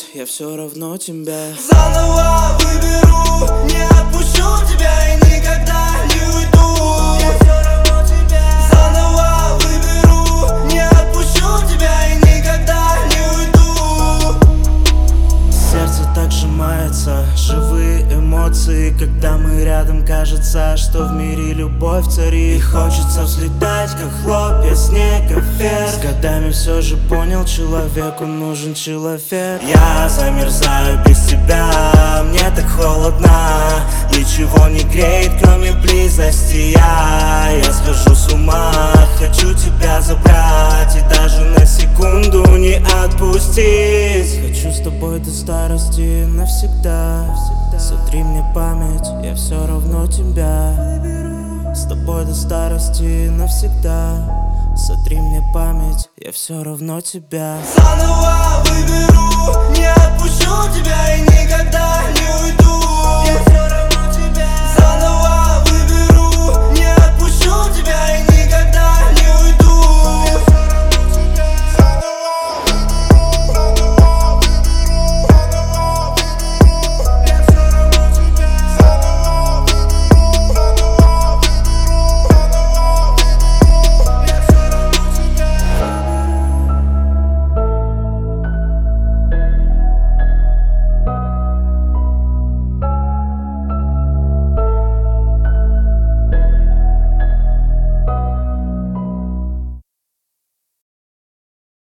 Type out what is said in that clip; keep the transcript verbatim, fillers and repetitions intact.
я все равно тебя заново выберу, не отпущу тебя и никогда не уйду. Я все равно тебя заново выберу, не отпущу тебя и никогда не уйду. Сердце так сжимается, живые эмоции, когда мы рядом, кажется, что в мире любовь царит. И хочется взлетать, как хлопья, снег, эфир. С годами все же понял, человеку нужен человек. Я замерзаю без тебя, мне так холодно. Ничего не греет, кроме близости. Я, я схожу с ума, хочу тебя забрать и даже на секунду не отпустить. Хочу с тобой до старости навсегда. Сотри мне память, я все равно тебя с тобой до старости навсегда. Сотри мне память, я все равно тебя заново выберу.